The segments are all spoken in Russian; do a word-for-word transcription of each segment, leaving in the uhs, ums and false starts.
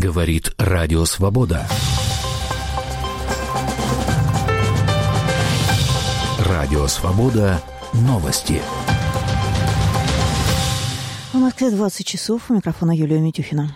Говорит Радио Свобода. Радио Свобода. Новости. В Москве двадцать часов. У микрофона Юлия Митюхина.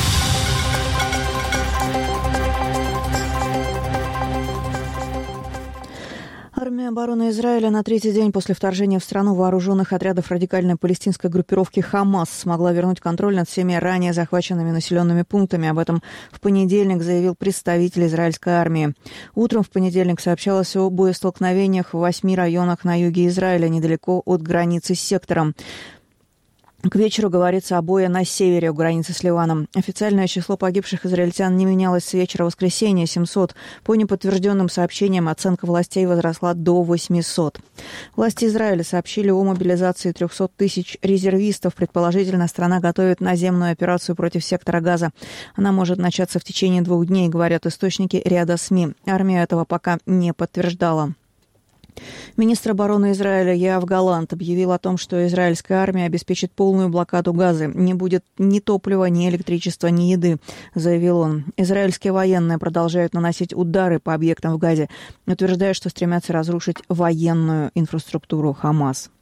Армия обороны Израиля на третий день после вторжения в страну вооруженных отрядов радикальной палестинской группировки «Хамас» смогла вернуть контроль над всеми ранее захваченными населенными пунктами. Об этом в понедельник заявил представитель израильской армии. Утром в понедельник сообщалось о боестолкновениях в восьми районах на юге Израиля, недалеко от границы с сектором. К вечеру говорится о бое на севере у границы с Ливаном. Официальное число погибших израильтян не менялось с вечера воскресенья – семьсот. По неподтвержденным сообщениям, оценка властей возросла до восьмисот. Власти Израиля сообщили о мобилизации триста тысяч резервистов. Предположительно, страна готовит наземную операцию против сектора Газа. Она может начаться в течение двух дней, говорят источники ряда СМИ. Армия этого пока не подтверждала. Министр обороны Израиля Йоав Галант объявил о том, что израильская армия обеспечит полную блокаду Газы. Не будет ни топлива, ни электричества, ни еды, заявил он. Израильские военные продолжают наносить удары по объектам в Газе, утверждая, что стремятся разрушить военную инфраструктуру Хамас.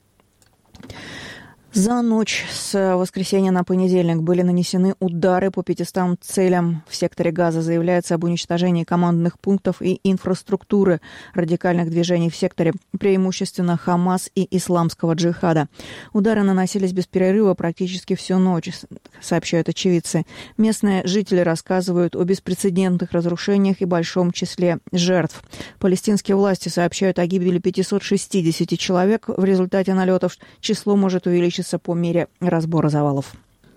За ночь с воскресенья на понедельник были нанесены удары по пятистам целям в секторе Газа. Заявляется об уничтожении командных пунктов и инфраструктуры радикальных движений в секторе, преимущественно Хамас и исламского джихада. Удары наносились без перерыва практически всю ночь, сообщают очевидцы. Местные жители рассказывают о беспрецедентных разрушениях и большом числе жертв. Палестинские власти сообщают о гибели пятисот шестидесяти человек. В результате налетов число может увеличиться по мере разбора завалов.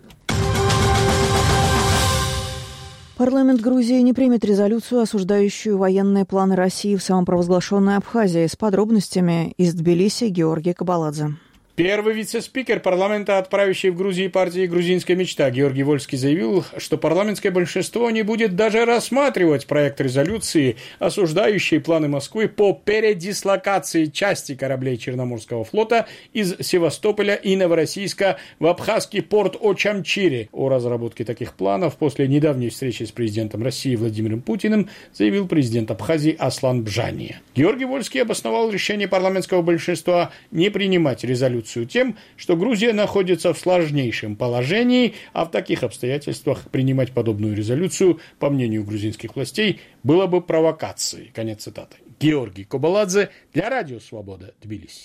Парламент Грузии не примет резолюцию, осуждающую военные планы России в самопровозглашенной Абхазии. С подробностями из Тбилиси Георгий Кабаладзе. Первый вице-спикер парламента от правящей в Грузии партии «Грузинская мечта» Георгий Вольский заявил, что парламентское большинство не будет даже рассматривать проект резолюции, осуждающей планы Москвы по передислокации части кораблей Черноморского флота из Севастополя и Новороссийска в абхазский порт Очамчире. О разработке таких планов после недавней встречи с президентом России Владимиром Путиным заявил президент Абхазии Аслан Бжания. Георгий Вольский обосновал решение парламентского большинства не принимать резолюцию тем, что Грузия находится в сложнейшем положении, а в таких обстоятельствах принимать подобную резолюцию, по мнению грузинских властей, было бы провокацией. Конец цитаты. Георгий Кабаладзе для Радио Свобода, Тбилиси.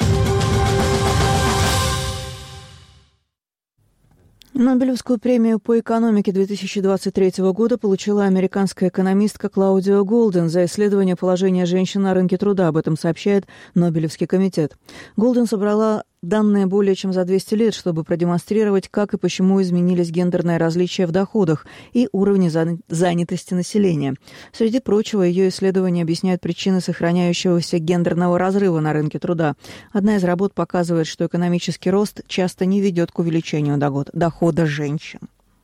Нобелевскую премию по экономике две тысячи двадцать третьего года получила американская экономистка Клаудио Голден за исследование положения женщин на рынке труда. Об этом сообщает Нобелевский комитет. Голден собрала данные более чем за двести лет, чтобы продемонстрировать, как и почему изменились гендерные различия в доходах и уровне занятости населения. Среди прочего, ее исследования объясняют причины сохраняющегося гендерного разрыва на рынке труда. Одна из работ показывает, что экономический рост часто не ведет к увеличению дохода женщин.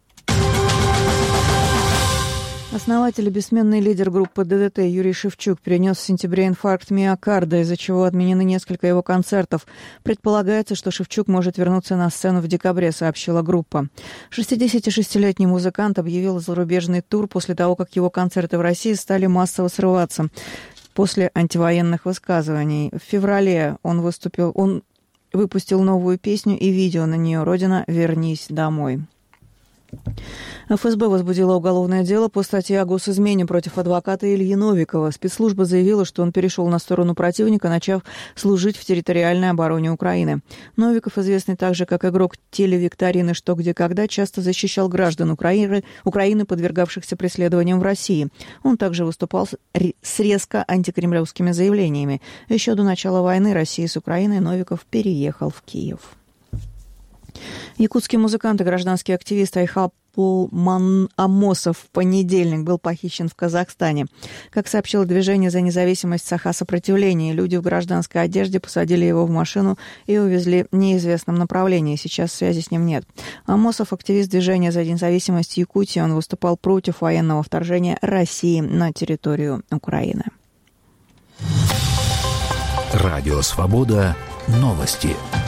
Основатель и бессменный лидер группы ДДТ Юрий Шевчук перенес в сентябре инфаркт миокарда, из-за чего отменены несколько его концертов. Предполагается, что Шевчук может вернуться на сцену в декабре, сообщила группа. шестидесятишестилетний музыкант объявил зарубежный тур после того, как его концерты в России стали массово срываться после антивоенных высказываний. В феврале он выступил, он выпустил новую песню и видео на нее «Родина, вернись домой». эф эс бэ возбудила уголовное дело по статье о госизмене против адвоката Ильи Новикова. Спецслужба заявила, что он перешел на сторону противника, начав служить в территориальной обороне Украины. Новиков, известный также как игрок телевикторины «Что, где, когда», часто защищал граждан Украины, Украины, подвергавшихся преследованиям в России. Он также выступал с резко антикремлевскими заявлениями. Еще до начала войны России с Украиной Новиков переехал в Киев. Якутский музыкант и гражданский активист Айхап Амосов в понедельник был похищен в Казахстане. Как сообщило движение за независимость Саха-сопротивления, люди в гражданской одежде посадили его в машину и увезли в неизвестном направлении. Сейчас связи с ним нет. Амосов – активист движения за независимость Якутии. Он выступал против военного вторжения России на территорию Украины. Радио Свобода. Новости.